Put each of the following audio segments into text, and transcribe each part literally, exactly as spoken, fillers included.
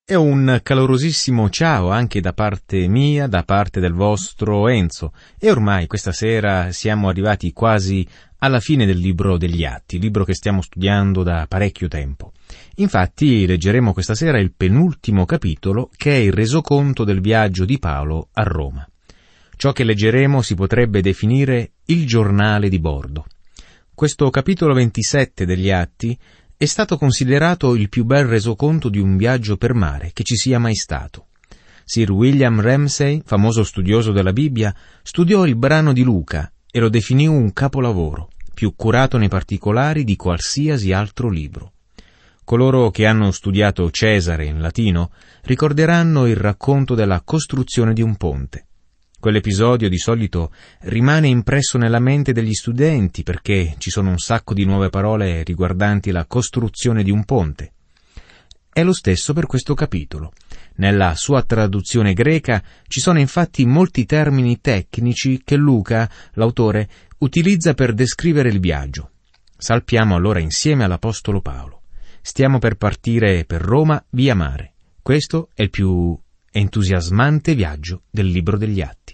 E un calorosissimo ciao anche da parte mia, da parte del vostro Enzo. E ormai questa sera siamo arrivati quasi alla fine del libro degli Atti, libro che stiamo studiando da parecchio tempo. Infatti leggeremo questa sera il penultimo capitolo, che è il resoconto del viaggio di Paolo a Roma. Ciò che leggeremo si potrebbe definire il giornale di bordo. Questo capitolo ventisette degli Atti è stato considerato il più bel resoconto di un viaggio per mare che ci sia mai stato. Sir William Ramsay, famoso studioso della Bibbia, studiò il brano di Luca e lo definì un capolavoro, più curato nei particolari di qualsiasi altro libro. Coloro che hanno studiato Cesare in latino ricorderanno il racconto della costruzione di un ponte. Quell'episodio di solito rimane impresso nella mente degli studenti perché ci sono un sacco di nuove parole riguardanti la costruzione di un ponte. È lo stesso per questo capitolo. Nella sua traduzione greca ci sono infatti molti termini tecnici che Luca, l'autore, utilizza per descrivere il viaggio. Salpiamo allora insieme all'Apostolo Paolo. Stiamo per partire per Roma via mare. Questo è il più entusiasmante viaggio del libro degli Atti.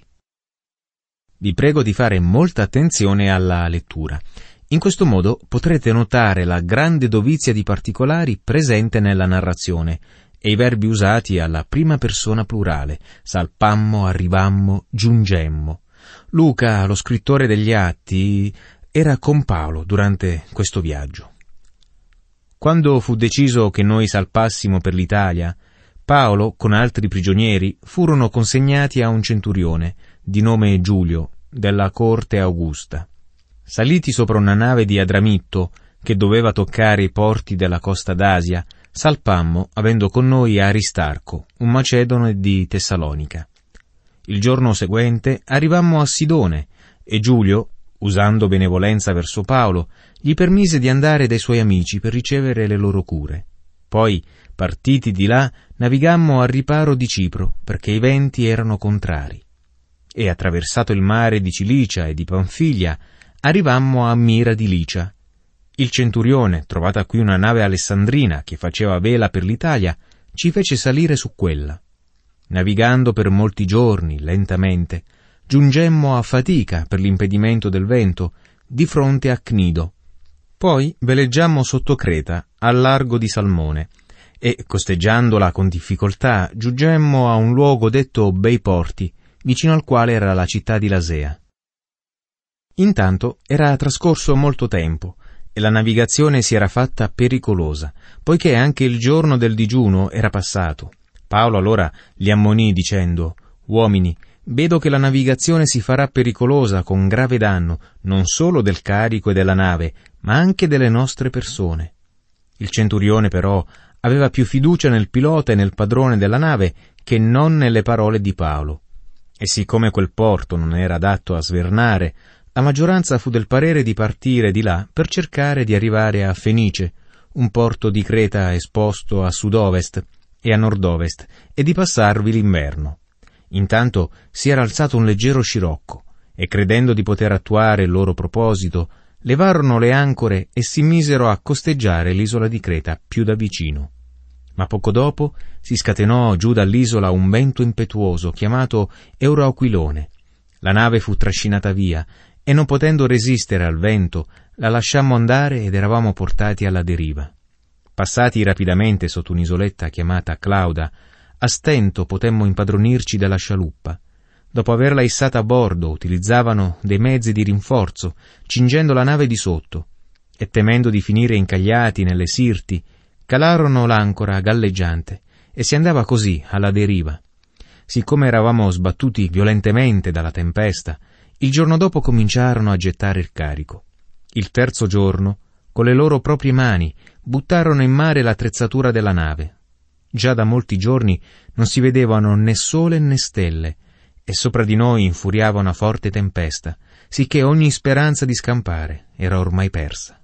Vi prego di fare molta attenzione alla lettura. In questo modo potrete notare la grande dovizia di particolari presente nella narrazione e i verbi usati alla prima persona plurale: salpammo, arrivammo, giungemmo. Luca, lo scrittore degli Atti, era con Paolo durante questo viaggio. Quando fu deciso che noi salpassimo per l'Italia, Paolo, con altri prigionieri, furono consegnati a un centurione, di nome Giulio, della corte Augusta. Saliti sopra una nave di Adramitto, che doveva toccare i porti della costa d'Asia, salpammo, avendo con noi Aristarco, un macedone di Tessalonica. Il giorno seguente arrivammo a Sidone, e Giulio, usando benevolenza verso Paolo, gli permise di andare dai suoi amici per ricevere le loro cure. Poi, partiti di là, navigammo al riparo di Cipro, perché i venti erano contrari. E attraversato il mare di Cilicia e di Panfilia, arrivammo a Mira di Licia. Il centurione, trovata qui una nave alessandrina che faceva vela per l'Italia, ci fece salire su quella. Navigando per molti giorni, lentamente, giungemmo a fatica per l'impedimento del vento, di fronte a Cnido. Poi veleggiammo sotto Creta, al largo di Salmone, e, costeggiandola con difficoltà, giungemmo a un luogo detto Bei Porti, vicino al quale era la città di Lasea. Intanto era trascorso molto tempo, e la navigazione si era fatta pericolosa, poiché anche il giorno del digiuno era passato. Paolo allora li ammonì dicendo: «Uomini, vedo che la navigazione si farà pericolosa con grave danno, non solo del carico e della nave, ma anche delle nostre persone». Il centurione però aveva più fiducia nel pilota e nel padrone della nave che non nelle parole di Paolo. E siccome quel porto non era adatto a svernare, la maggioranza fu del parere di partire di là per cercare di arrivare a Fenice, un porto di Creta esposto a sud-ovest e a nord-ovest, e di passarvi l'inverno. Intanto si era alzato un leggero scirocco, e credendo di poter attuare il loro proposito, levarono le ancore e si misero a costeggiare l'isola di Creta più da vicino. Ma poco dopo si scatenò giù dall'isola un vento impetuoso chiamato Euroaquilone. La nave fu trascinata via e, non potendo resistere al vento, la lasciammo andare ed eravamo portati alla deriva. Passati rapidamente sotto un'isoletta chiamata Clauda, a stento potemmo impadronirci della scialuppa. Dopo averla issata a bordo, utilizzavano dei mezzi di rinforzo, cingendo la nave di sotto, e temendo di finire incagliati nelle sirti, calarono l'ancora galleggiante, e si andava così alla deriva. Siccome eravamo sbattuti violentemente dalla tempesta, il giorno dopo cominciarono a gettare il carico. Il terzo giorno, con le loro proprie mani, buttarono in mare l'attrezzatura della nave. Già da molti giorni non si vedevano né sole né stelle, e sopra di noi infuriava una forte tempesta, sicché ogni speranza di scampare era ormai persa.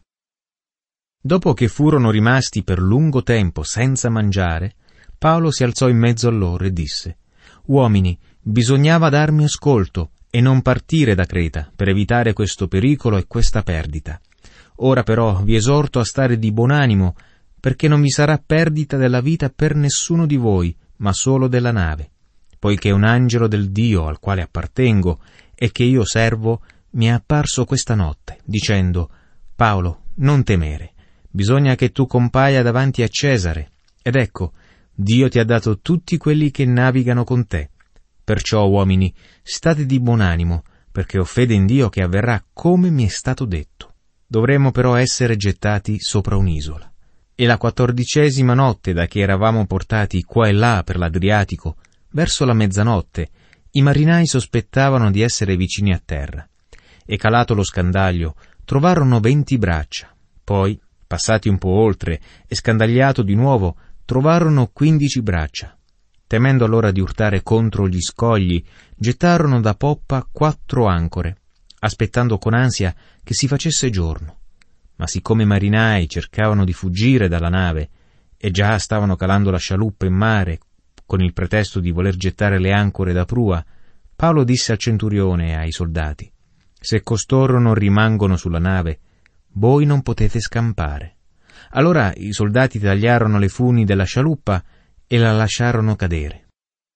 Dopo che furono rimasti per lungo tempo senza mangiare, Paolo si alzò in mezzo a loro e disse: «Uomini, bisognava darmi ascolto e non partire da Creta per evitare questo pericolo e questa perdita. Ora però vi esorto a stare di buon animo, perché non vi sarà perdita della vita per nessuno di voi, ma solo della nave, poiché un angelo del Dio al quale appartengo e che io servo mi è apparso questa notte, dicendo: Paolo, non temere, bisogna che tu compaia davanti a Cesare, ed ecco, Dio ti ha dato tutti quelli che navigano con te. Perciò, uomini, state di buon animo, perché ho fede in Dio che avverrà come mi è stato detto. Dovremmo però essere gettati sopra un'isola. E la quattordicesima notte da che eravamo portati qua e là per l'Adriatico, verso la mezzanotte, i marinai sospettavano di essere vicini a terra. E calato lo scandaglio, trovarono venti braccia. Poi, passati un po' oltre e scandagliato di nuovo, trovarono quindici braccia. Temendo allora di urtare contro gli scogli, gettarono da poppa quattro ancore, aspettando con ansia che si facesse giorno. Ma siccome i marinai cercavano di fuggire dalla nave e già stavano calando la scialuppa in mare con il pretesto di voler gettare le ancore da prua, Paolo disse al centurione e ai soldati: «Se costoro non rimangono sulla nave, voi non potete scampare». Allora i soldati tagliarono le funi della scialuppa e la lasciarono cadere.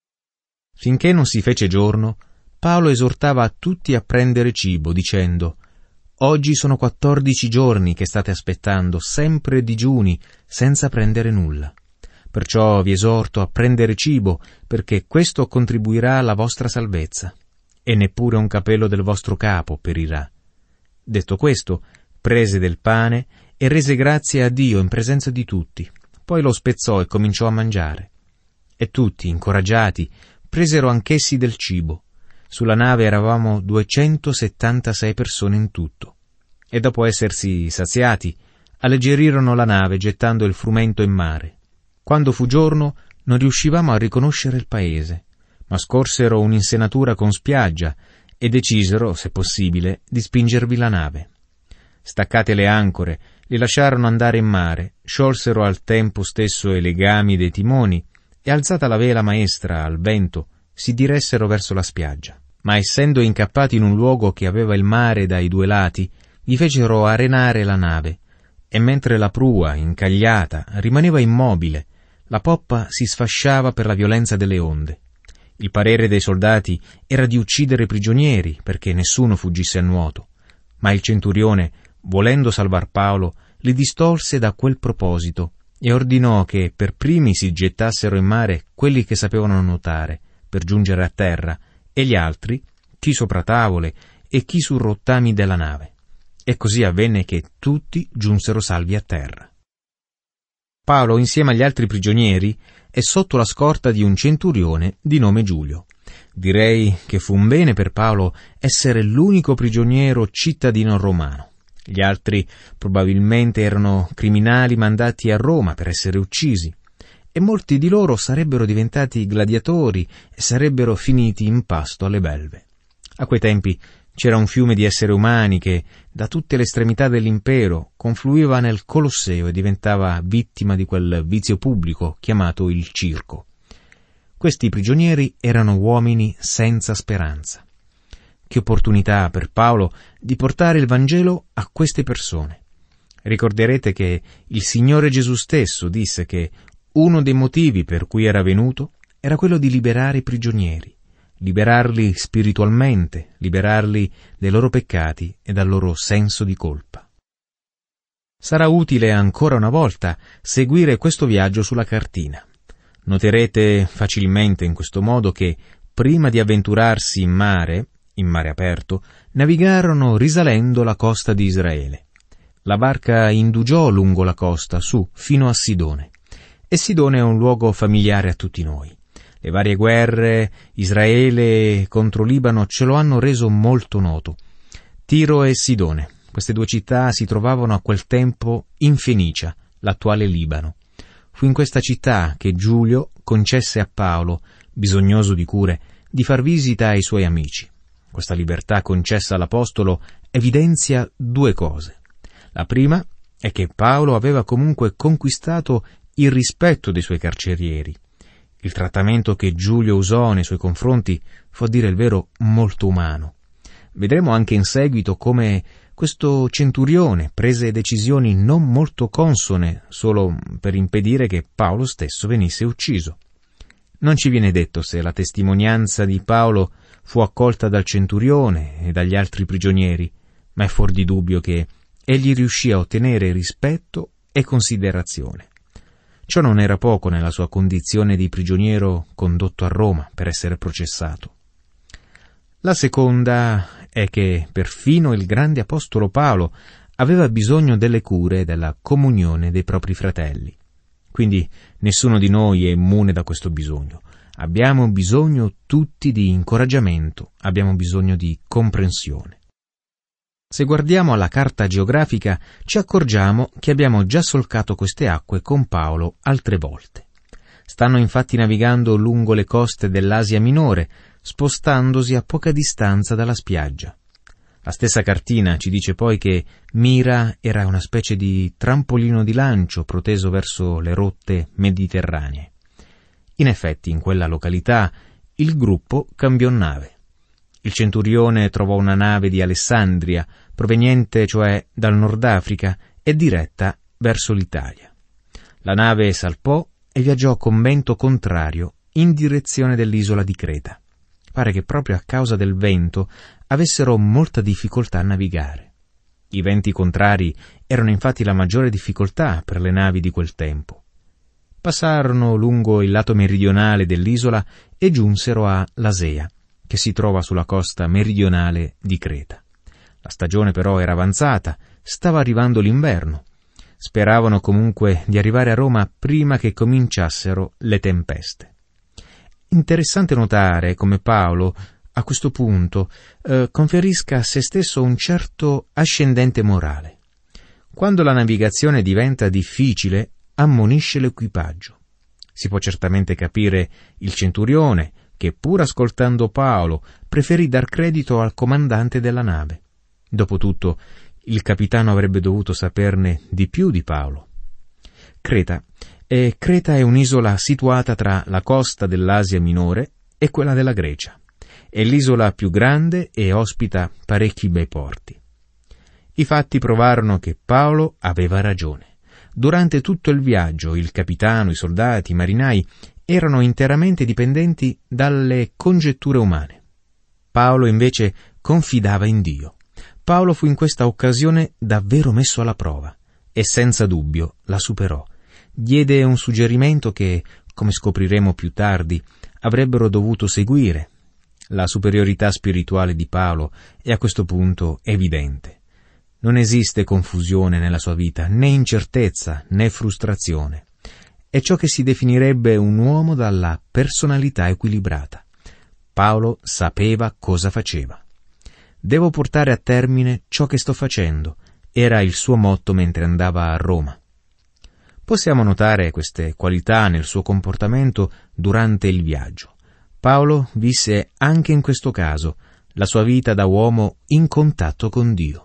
Finché non si fece giorno, Paolo esortava a tutti a prendere cibo, dicendo: «Oggi sono quattordici giorni che state aspettando, sempre digiuni, senza prendere nulla. Perciò vi esorto a prendere cibo, perché questo contribuirà alla vostra salvezza, e neppure un capello del vostro capo perirà». Detto questo, prese del pane e rese grazie a Dio in presenza di tutti. Poi lo spezzò e cominciò a mangiare. E tutti, incoraggiati, presero anch'essi del cibo. Sulla nave eravamo duecentosettantasei persone in tutto. E dopo essersi saziati, alleggerirono la nave gettando il frumento in mare. Quando fu giorno, non riuscivamo a riconoscere il paese, ma scorsero un'insenatura con spiaggia e decisero, se possibile, di spingervi la nave. Staccate le ancore, li lasciarono andare in mare, sciolsero al tempo stesso i legami dei timoni e, alzata la vela maestra al vento, si diressero verso la spiaggia. Ma essendo incappati in un luogo che aveva il mare dai due lati, vi fecero arenare la nave, e mentre la prua, incagliata, rimaneva immobile, la poppa si sfasciava per la violenza delle onde. Il parere dei soldati era di uccidere i prigionieri, perché nessuno fuggisse a nuoto, ma il centurione, volendo salvar Paolo, li distolse da quel proposito e ordinò che per primi si gettassero in mare quelli che sapevano nuotare, per giungere a terra, e gli altri, chi sopra tavole e chi su rottami della nave. E così avvenne che tutti giunsero salvi a terra. Paolo, insieme agli altri prigionieri, è sotto la scorta di un centurione di nome Giulio. Direi che fu un bene per Paolo essere l'unico prigioniero cittadino romano. Gli altri probabilmente erano criminali mandati a Roma per essere uccisi, e molti di loro sarebbero diventati gladiatori e sarebbero finiti in pasto alle belve. A quei tempi c'era un fiume di esseri umani che, da tutte le estremità dell'impero, confluiva nel Colosseo e diventava vittima di quel vizio pubblico chiamato il circo. Questi prigionieri erano uomini senza speranza. Che opportunità per Paolo di portare il Vangelo a queste persone. Ricorderete che il Signore Gesù stesso disse che uno dei motivi per cui era venuto era quello di liberare i prigionieri, liberarli spiritualmente, liberarli dai loro peccati e dal loro senso di colpa. Sarà utile ancora una volta seguire questo viaggio sulla cartina. Noterete facilmente in questo modo che, prima di avventurarsi in mare, in mare aperto, navigarono risalendo la costa di Israele. La barca indugiò lungo la costa, su, fino a Sidone. E Sidone è un luogo familiare a tutti noi. Le varie guerre Israele contro Libano ce lo hanno reso molto noto. Tiro e Sidone, queste due città si trovavano a quel tempo in Fenicia, l'attuale Libano. Fu in questa città che Giulio concesse a Paolo, bisognoso di cure, di far visita ai suoi amici. Questa libertà concessa all'Apostolo evidenzia due cose. La prima è che Paolo aveva comunque conquistato il rispetto dei suoi carcerieri. Il trattamento che Giulio usò nei suoi confronti fu, a dire il vero, molto umano. Vedremo anche in seguito come questo centurione prese decisioni non molto consone solo per impedire che Paolo stesso venisse ucciso. Non ci viene detto se la testimonianza di Paolo fu accolta dal centurione e dagli altri prigionieri, ma è fuor di dubbio che egli riuscì a ottenere rispetto e considerazione. Ciò non era poco nella sua condizione di prigioniero condotto a Roma per essere processato. La seconda è che perfino il grande apostolo Paolo aveva bisogno delle cure e della comunione dei propri fratelli. Quindi nessuno di noi è immune da questo bisogno. Abbiamo bisogno tutti di incoraggiamento, abbiamo bisogno di comprensione. Se guardiamo alla carta geografica, ci accorgiamo che abbiamo già solcato queste acque con Paolo altre volte. Stanno infatti navigando lungo le coste dell'Asia Minore, spostandosi a poca distanza dalla spiaggia. La stessa cartina ci dice poi che Mira era una specie di trampolino di lancio proteso verso le rotte mediterranee. In effetti, in quella località, il gruppo cambiò nave. Il centurione trovò una nave di Alessandria, proveniente cioè dal Nord Africa e diretta verso l'Italia. La nave salpò e viaggiò con vento contrario in direzione dell'isola di Creta. Pare che proprio a causa del vento avessero molta difficoltà a navigare. I venti contrari erano infatti la maggiore difficoltà per le navi di quel tempo. Passarono lungo il lato meridionale dell'isola e giunsero a Lasea, che si trova sulla costa meridionale di Creta. La stagione però era avanzata, stava arrivando l'inverno. Speravano comunque di arrivare a Roma prima che cominciassero le tempeste. Interessante notare come Paolo, a questo punto, eh, conferisca a se stesso un certo ascendente morale. Quando la navigazione diventa difficile, ammonisce l'equipaggio. Si può certamente capire il centurione, che pur ascoltando Paolo, preferì dar credito al comandante della nave. Dopotutto, il capitano avrebbe dovuto saperne di più di Paolo. Creta. E Creta è un'isola situata tra la costa dell'Asia Minore e quella della Grecia. È l'isola più grande e ospita parecchi bei porti. I fatti provarono che Paolo aveva ragione. Durante tutto il viaggio il capitano, i soldati, i marinai erano interamente dipendenti dalle congetture umane. Paolo invece confidava in Dio. Paolo fu in questa occasione davvero messo alla prova e senza dubbio la superò. Diede un suggerimento che, come scopriremo più tardi, avrebbero dovuto seguire. La superiorità spirituale di Paolo è a questo punto evidente. Non esiste confusione nella sua vita, né incertezza, né frustrazione. È ciò che si definirebbe un uomo dalla personalità equilibrata. Paolo sapeva cosa faceva. Devo portare a termine ciò che sto facendo, era il suo motto mentre andava a Roma. Possiamo notare queste qualità nel suo comportamento durante il viaggio. Paolo visse anche in questo caso la sua vita da uomo in contatto con Dio.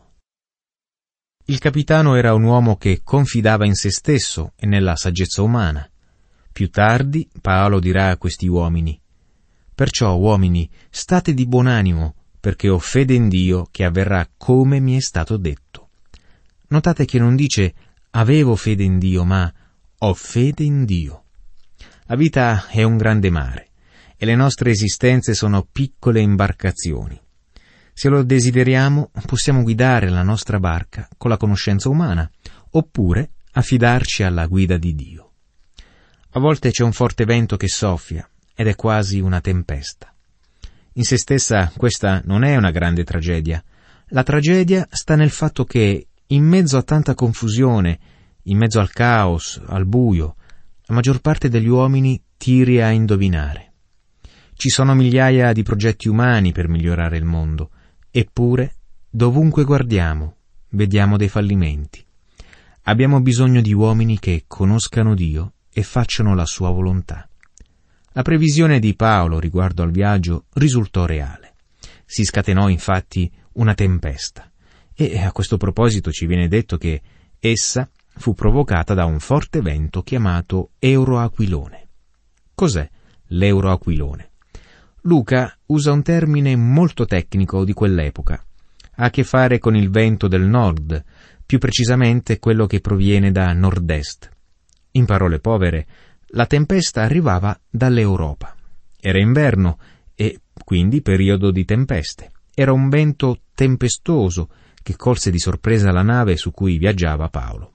Il capitano era un uomo che confidava in se stesso e nella saggezza umana. Più tardi Paolo dirà a questi uomini: «Perciò, uomini, state di buon animo, perché ho fede in Dio che avverrà come mi è stato detto». Notate che non dice «avevo fede in Dio», ma «ho fede in Dio». La vita è un grande mare e le nostre esistenze sono piccole imbarcazioni. Se lo desideriamo, possiamo guidare la nostra barca con la conoscenza umana, oppure affidarci alla guida di Dio. A volte c'è un forte vento che soffia ed è quasi una tempesta. In se stessa questa non è una grande tragedia. La tragedia sta nel fatto che, in mezzo a tanta confusione, in mezzo al caos, al buio, la maggior parte degli uomini tiri a indovinare. Ci sono migliaia di progetti umani per migliorare il mondo, eppure, dovunque guardiamo, vediamo dei fallimenti. Abbiamo bisogno di uomini che conoscano Dio e facciano la sua volontà. La previsione di Paolo riguardo al viaggio risultò reale. Si scatenò infatti una tempesta, e a questo proposito ci viene detto che essa fu provocata da un forte vento chiamato Euroaquilone. Cos'è l'Euroaquilone? Luca usa un termine molto tecnico di quell'epoca. ha a che fare con il vento del nord, più precisamente quello che proviene da nord-est. In parole povere, la tempesta arrivava dall'Europa. Era inverno e quindi periodo di tempeste. Era un vento tempestoso che colse di sorpresa la nave su cui viaggiava Paolo.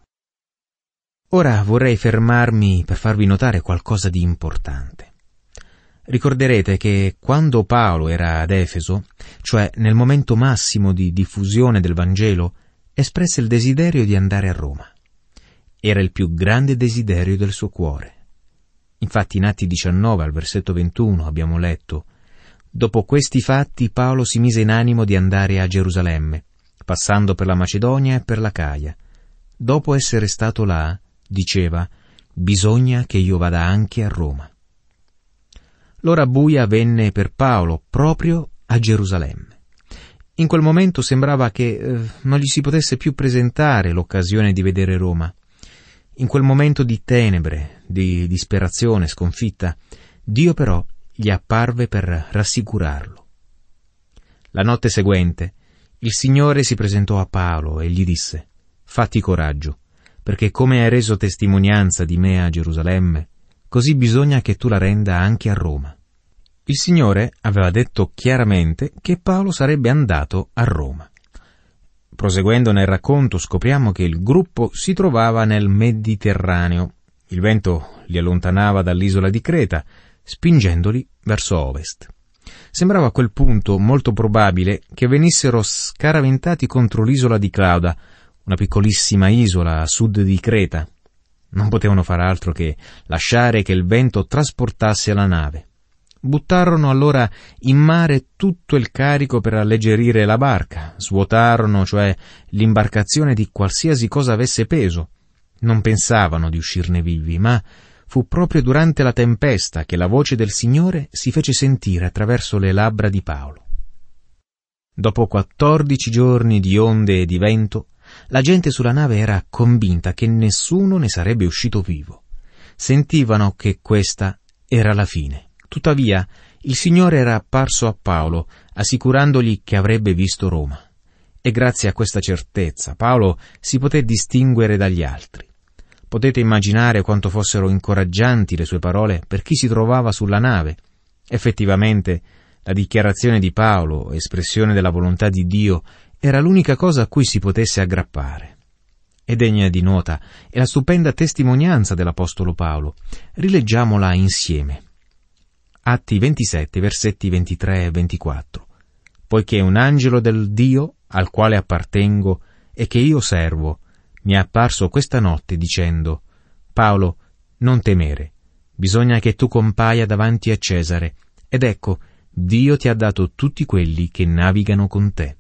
Ora vorrei fermarmi per farvi notare qualcosa di importante. Ricorderete che quando Paolo era ad Efeso, cioè nel momento massimo di diffusione del Vangelo, espresse il desiderio di andare a Roma. Era il più grande desiderio del suo cuore. Infatti in Atti diciannove al versetto ventuno abbiamo letto: «Dopo questi fatti Paolo si mise in animo di andare a Gerusalemme, passando per la Macedonia e per l'Acaia. Dopo essere stato là, diceva, bisogna che io vada anche a Roma». L'ora buia venne per Paolo proprio a Gerusalemme. In quel momento sembrava che eh, non gli si potesse più presentare l'occasione di vedere Roma. In quel momento di tenebre, di disperazione, sconfitta, Dio però gli apparve per rassicurarlo. La notte seguente, il Signore si presentò a Paolo e gli disse: «Fatti coraggio, perché come hai reso testimonianza di me a Gerusalemme, così bisogna che tu la renda anche a Roma». Il Signore aveva detto chiaramente che Paolo sarebbe andato a Roma. Proseguendo nel racconto scopriamo che il gruppo si trovava nel Mediterraneo. Il vento li allontanava dall'isola di Creta, spingendoli verso ovest. Sembrava a quel punto molto probabile che venissero scaraventati contro l'isola di Clauda, una piccolissima isola a sud di Creta. Non potevano far altro che lasciare che il vento trasportasse la nave. Buttarono allora in mare tutto il carico per alleggerire la barca, svuotarono cioè l'imbarcazione di qualsiasi cosa avesse peso. Non pensavano di uscirne vivi, ma fu proprio durante la tempesta che la voce del Signore si fece sentire attraverso le labbra di Paolo. Dopo quattordici giorni di onde e di vento, la gente sulla nave era convinta che nessuno ne sarebbe uscito vivo. Sentivano che questa era la fine. Tuttavia, il Signore era apparso a Paolo, assicurandogli che avrebbe visto Roma. E grazie a questa certezza, Paolo si poté distinguere dagli altri. Potete immaginare quanto fossero incoraggianti le sue parole per chi si trovava sulla nave. Effettivamente, la dichiarazione di Paolo, espressione della volontà di Dio, era l'unica cosa a cui si potesse aggrappare. E degna di nota è la stupenda testimonianza dell'Apostolo Paolo. Rileggiamola insieme. Atti ventisette, versetti ventitré e ventiquattro. «Poiché un angelo del Dio, al quale appartengo e che io servo, mi è apparso questa notte dicendo: Paolo, non temere, bisogna che tu compaia davanti a Cesare, ed ecco, Dio ti ha dato tutti quelli che navigano con te».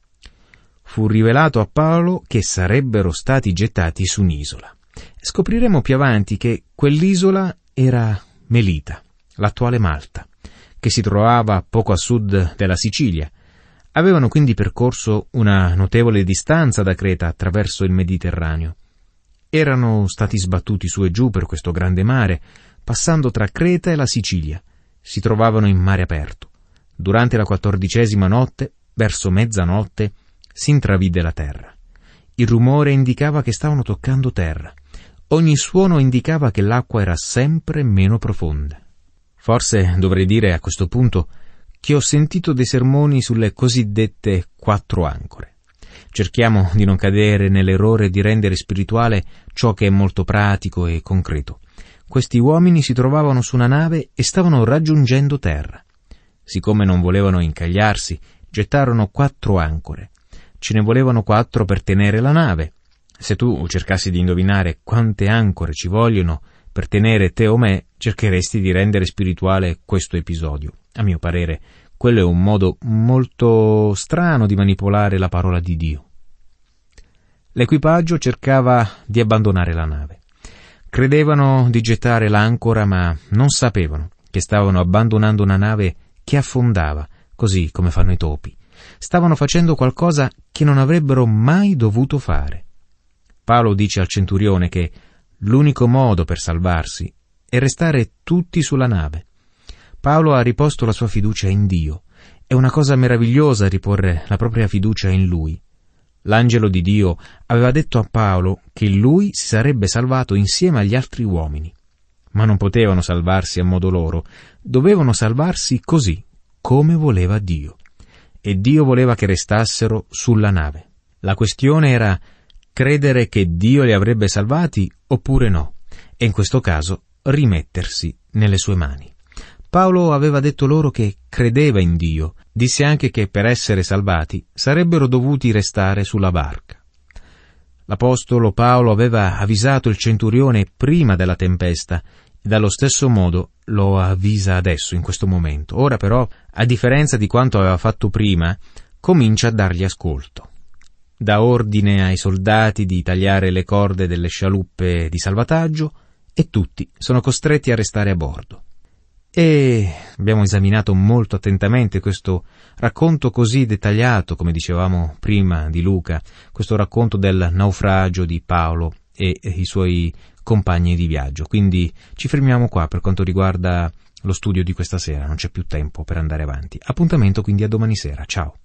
Fu rivelato a Paolo che sarebbero stati gettati su un'isola. Scopriremo più avanti che quell'isola era Melita, l'attuale Malta, che si trovava poco a sud della Sicilia. Avevano quindi percorso una notevole distanza da Creta attraverso il Mediterraneo. Erano stati sbattuti su e giù per questo grande mare, passando tra Creta e la Sicilia. Si trovavano in mare aperto. Durante la quattordicesima notte, verso mezzanotte, si intravide la terra. Il rumore indicava che stavano toccando terra. Ogni suono indicava che l'acqua era sempre meno profonda. Forse dovrei dire a questo punto che ho sentito dei sermoni sulle cosiddette quattro ancore. Cerchiamo di non cadere nell'errore di rendere spirituale ciò che è molto pratico e concreto. Questi uomini si trovavano su una nave e stavano raggiungendo terra. Siccome non volevano incagliarsi, gettarono quattro ancore. Ce ne volevano quattro per tenere la nave. Se tu cercassi di indovinare quante ancore ci vogliono per tenere te o me, cercheresti di rendere spirituale questo episodio. A mio parere, quello è un modo molto strano di manipolare la parola di Dio. L'equipaggio cercava di abbandonare la nave. Credevano di gettare l'ancora, ma non sapevano che stavano abbandonando una nave che affondava, così come fanno i topi. Stavano facendo qualcosa che non avrebbero mai dovuto fare. Paolo dice al centurione che l'unico modo per salvarsi è restare tutti sulla nave. Paolo ha riposto la sua fiducia in Dio. È una cosa meravigliosa riporre la propria fiducia in Lui. L'angelo di Dio aveva detto a Paolo che lui si sarebbe salvato insieme agli altri uomini. Ma non potevano salvarsi a modo loro, dovevano salvarsi così, come voleva Dio. E Dio voleva che restassero sulla nave. La questione era credere che Dio li avrebbe salvati oppure no, e in questo caso rimettersi nelle sue mani. Paolo aveva detto loro che credeva in Dio, disse anche che per essere salvati sarebbero dovuti restare sulla barca. L'apostolo Paolo aveva avvisato il centurione prima della tempesta e dallo stesso modo lo avvisa adesso, in questo momento. Ora però, a differenza di quanto aveva fatto prima, comincia a dargli ascolto. Dà ordine ai soldati di tagliare le corde delle scialuppe di salvataggio e tutti sono costretti a restare a bordo. E abbiamo esaminato molto attentamente questo racconto così dettagliato, come dicevamo prima di Luca, questo racconto del naufragio di Paolo e i suoi compagni di viaggio. Quindi ci fermiamo qua per quanto riguarda lo studio di questa sera, non c'è più tempo per andare avanti. Appuntamento quindi a domani sera, ciao!